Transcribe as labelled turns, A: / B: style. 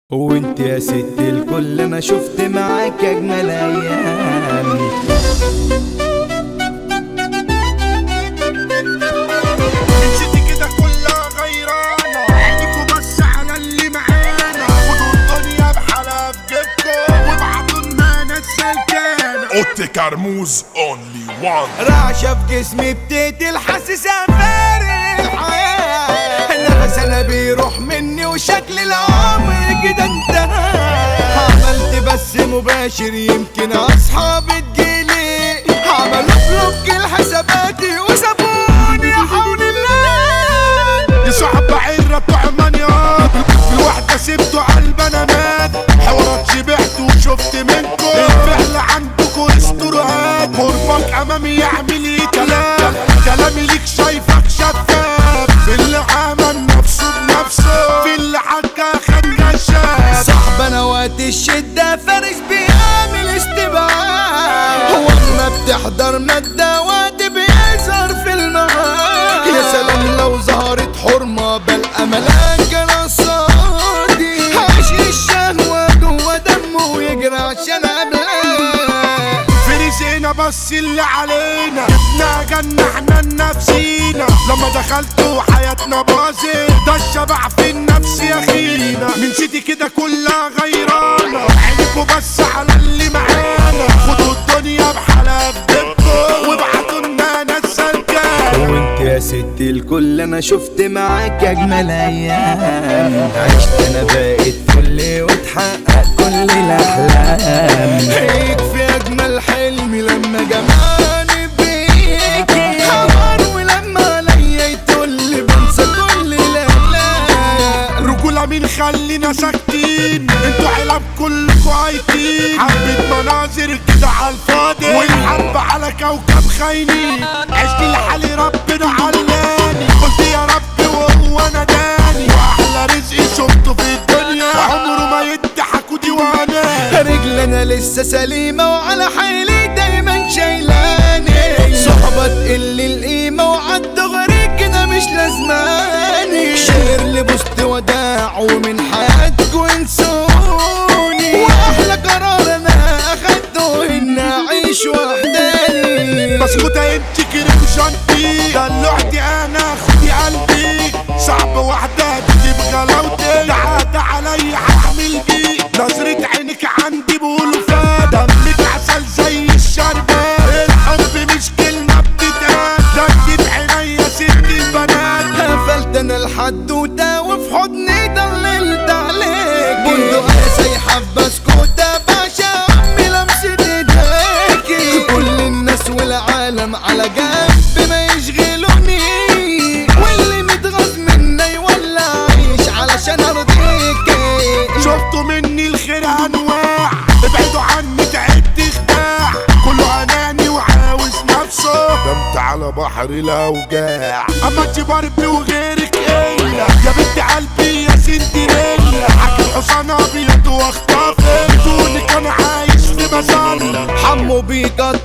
A: وانت يا ست الكل انا شفت معاك اجمل ايام.
B: نسيتي كده كلها غيرانة، عينيكوا بس على اللي معانا، خدوا الدنيا بحالها في جيبكم وابعتوا لنا ناس سلكانة.
C: اوتي كرموز اونلي وان.
A: رعشة في جسمي بتقتل حاسسها فارق الحياة، نفس انا بيروح مني وشكل العمر كده انتهى. عملت بس مباشر يمكن اصحابي تجيلي، عملوا بلوك لحساباتي وسابوني حول الله.
B: يا صاحب عيرة بتوع المانيات، في واحدة سبته عالبنانات، حوارات شبعت وشفت منكم الفعل عندكم استروهات. قربك امامي يعمل ايه كلامي ليك شايفك شفاف، في اللي عمل نفسه بنفسه، في اللي حكى خد كشاف.
A: صاحب انا وقت الشدة فارس بيعمل استبعاد، هو ما بتحضر مادة وقت بيظهر في المعاد. يا سلام لو ظهرت حرمة بلقى ملاك رصادي، عايش الشهوة جوا دمه ويجري عشان قبلها.
B: فريزينا بس اللي علينا، جبنا جنة احنا لنفسينا، لما دخلتوا حياتنا باظت، ده الشبع في النفس يا خينا. من سيتي كده كلها غيرانة، عينيكوا بس على اللي معانا، خدوا الدنيا بحالها في جيبكم وابعتوا لنا ناس سلكانة.
A: وانت يا ست الكل انا شفت معاك اجمل ايام، عشت انا بقيت فل وتحقق كل الاحلام. يكفي اجمل حلمي لما جمعني بيكي، حوار ولما عليا يطل بنسى كل الاقلام.
B: رجولة مين خلينا ساكتين، انتوا علب كلكوا عايتين، حبة مناظر كده عالفاضي والحب على كوكب خاينين. عشت لحالي ربنا علاني، قلت يا رب وهو نداني، واحلى رزق شفته في الدنيا عمره ما يضحك وديواني.
A: رجل انا لسه سليمة وعلى حيلي دايما شايلاني، صحبة تقل القيمة وعالدغري كده مش لازماني. شهر لي بوست وداع ومن حياتكوا انسوني، واحلى قرار انا اخدته ان اعيش وحداني.
B: بسكوتة انت كريم شنطي، دلوعتي انا خدي قلبي، صعب واحدة تجيب غلاوتي، تعاد علي هعمل بيه. نظرة عينك عندي بقولوا فات، دمك عسل زي الشربات، الحب مش كلمة بتتقال، ده انت بعينيا ست البنات.
A: قفلت انا الحدوتة وفي حضني ضللت عليك، بندقية سايحة في بسكوتة باشا امي لمسة ايديكي. كل الناس والعالم على جنب ما يشغلوني، واللي متغاظ منا يولع عيش علشان ارضيكي.
B: شفتوا مني الخير انواع، ابعدوا عني تعبت خداع، كله اناني وعاوز نفسه، دمت على بحر الاوجاع. اما انت بربي وغيرك ايه يا بنت قلبي يا سندريلا، حكي الحصان ابيض واختفي، بدونك انا عايش في مزل.
A: حمو بيقطع